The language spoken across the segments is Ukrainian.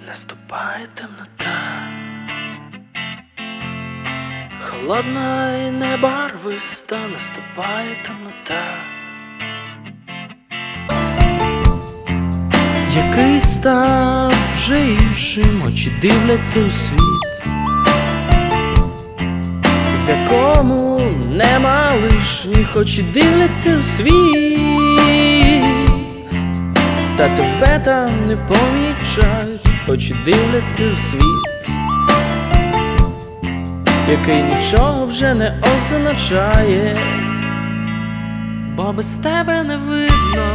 Наступає темнота, холодна і небарвиста, наступає темнота, який став вже іншим, очі дивляться у світ, в якому нема лишніх, очі дивляться у світ, та тебе там не помічають, очі дивляться у світ, який нічого вже не означає, бо без тебе не видно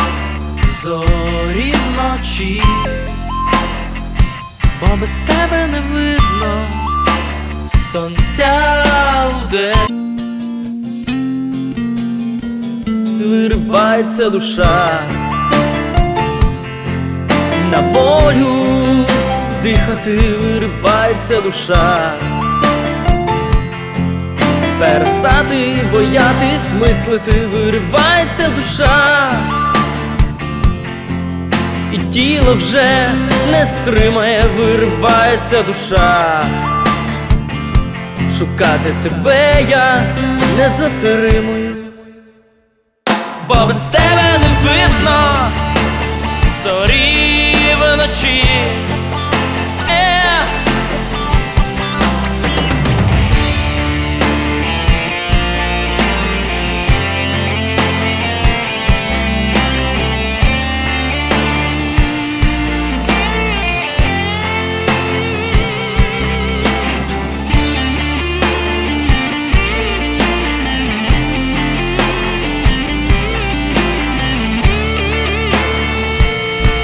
зорі вночі, бо без тебе не видно сонця вдень. Виривається душа на волю дихати, виривається душа, перестати боятись мислити, виривається душа, і тіло вже не стримає, виривається душа. Шукати тебе я не затримую, бо без тебе не видно зорі вночі.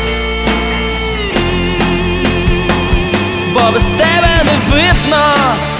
Бо без тебе не видно